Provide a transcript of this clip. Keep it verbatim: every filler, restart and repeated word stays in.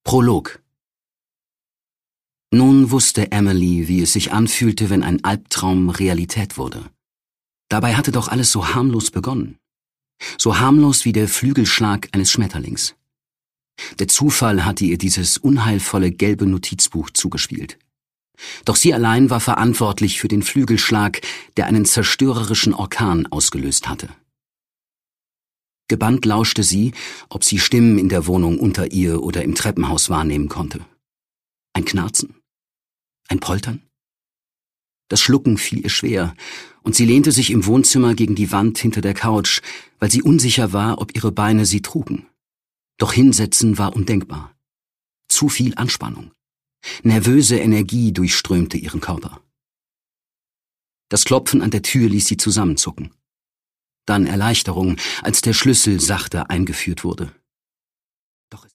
Prolog. Nun wusste Emily, wie es sich anfühlte, wenn ein Albtraum Realität wurde. Dabei hatte doch alles so harmlos begonnen. So harmlos wie der Flügelschlag eines Schmetterlings. Der Zufall hatte ihr dieses unheilvolle gelbe Notizbuch zugespielt. Doch sie allein war verantwortlich für den Flügelschlag, der einen zerstörerischen Orkan ausgelöst hatte. Gebannt lauschte sie, ob sie Stimmen in der Wohnung unter ihr oder im Treppenhaus wahrnehmen konnte. Ein Knarzen? Ein Poltern? Das Schlucken fiel ihr schwer, und sie lehnte sich im Wohnzimmer gegen die Wand hinter der Couch, weil sie unsicher war, ob ihre Beine sie trugen. Doch hinsetzen war undenkbar. Zu viel Anspannung. Nervöse Energie durchströmte ihren Körper. Das Klopfen an der Tür ließ sie zusammenzucken. Dann Erleichterung, als der Schlüssel sachte eingeführt wurde.